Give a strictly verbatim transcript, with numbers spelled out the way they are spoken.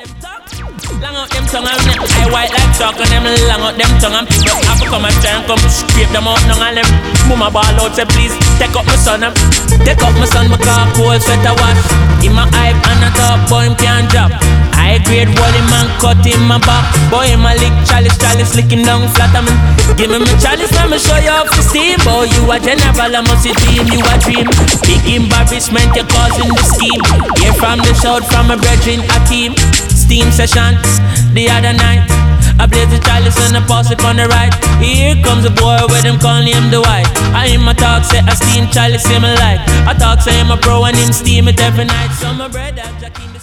them tongue, long out them tongue and them eye white like chalk and them long out them tongue and people have to come and try and come scrape them out now and them mama ball out say please take up my son up, take up my son because cold sweat a wash. In my hype and a top boy him can't drop. High grade wall him and cut him my back. Boy him a lick chalice chalice licking down flat I mean. Give me my chalice let me show you off the steam. Boy you a general I must see dream you a dream. Big embarrassment you're causing the scheme. Hear from the shout from a brethren a team. Steam session the other night. I blaze the chalice and I pass it on the right. Here comes a boy with him calling him the white. I him a talk say a steam chalice him like. I talk say him a pro and him steam it every night. So my brother Jackie